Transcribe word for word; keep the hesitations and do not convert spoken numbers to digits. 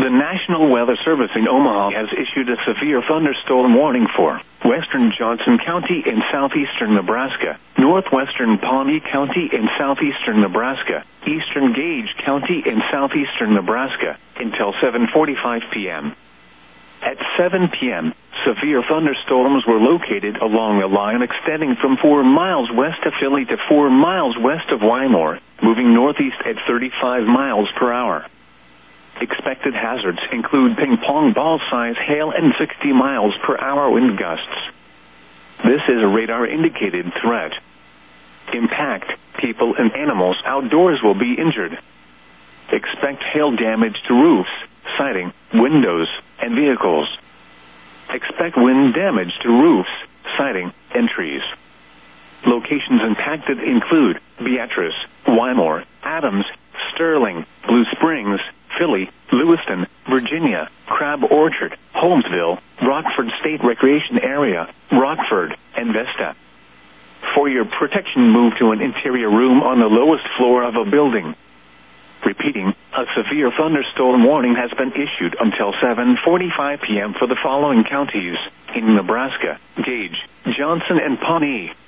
The National Weather Service in Omaha has issued a severe thunderstorm warning for western Johnson County in southeastern Nebraska, northwestern Pawnee County in southeastern Nebraska, eastern Gage County in southeastern Nebraska, until seven forty-five p m At seven p m, severe thunderstorms were located along a line extending from four miles west of Philly to four miles west of Wymore, moving northeast at thirty-five miles per hour. Expected hazards include ping-pong ball-size hail and sixty miles per hour wind gusts. This is a radar-indicated threat. Impact, people and animals outdoors will be injured. Expect hail damage to roofs, siding, windows, and vehicles. Expect wind damage to roofs, siding, and trees. Locations impacted include Beatrice, Wymore, Adams, Sterling, Blue Springs, Philly, Lewiston, Virginia, Crab Orchard, Holmesville, Rockford State Recreation Area, Rockford, and Vesta. For your protection, move to an interior room on the lowest floor of a building. Repeating, a severe thunderstorm warning has been issued until seven forty-five p m for the following counties in Nebraska: Gage, Johnson, and Pawnee.